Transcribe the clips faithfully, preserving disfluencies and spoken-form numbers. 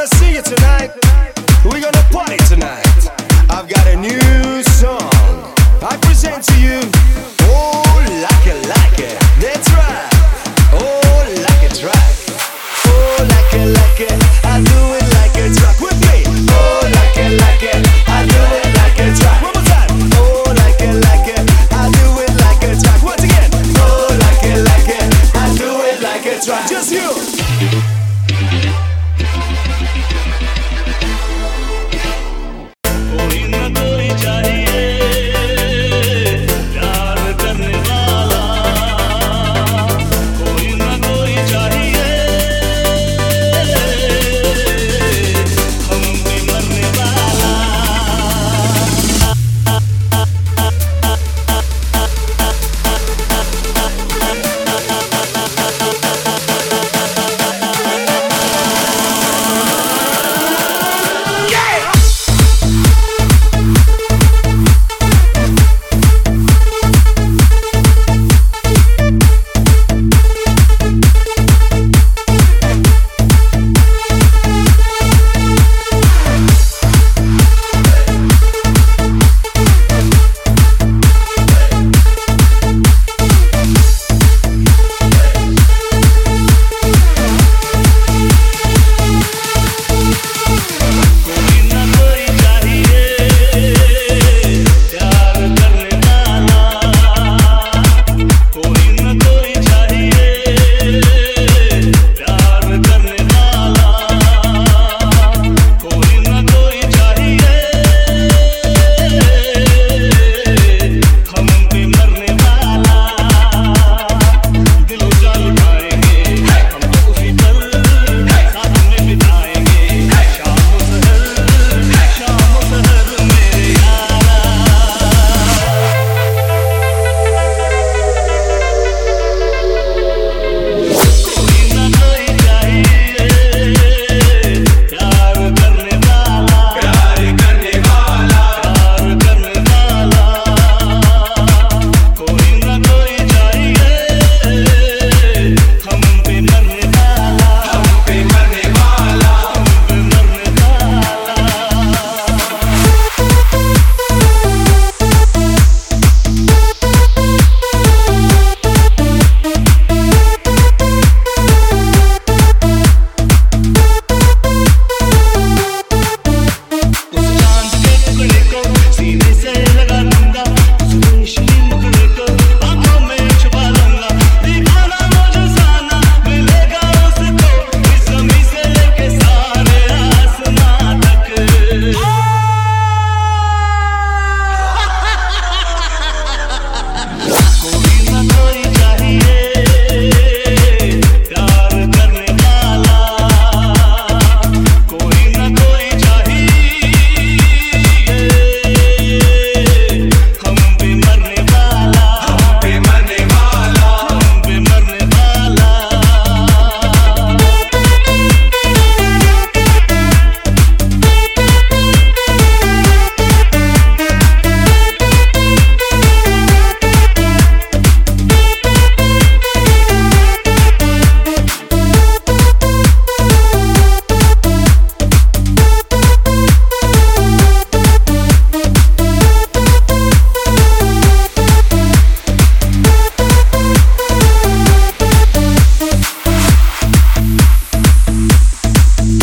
see you tonight. We're gonna party tonight. I've got a new song I present to you. Oh, like it, like it. That's right. Oh, like a track. Oh, like it, like it. I do it like a track with me. Oh, like it, like it. I do it like a track. One more time. Oh, like it, like it. I do it like a track. Once again. Oh, like it, like it. I do it like a track. Just you.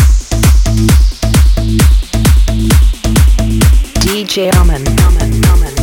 D J Amen, Amen, Amen.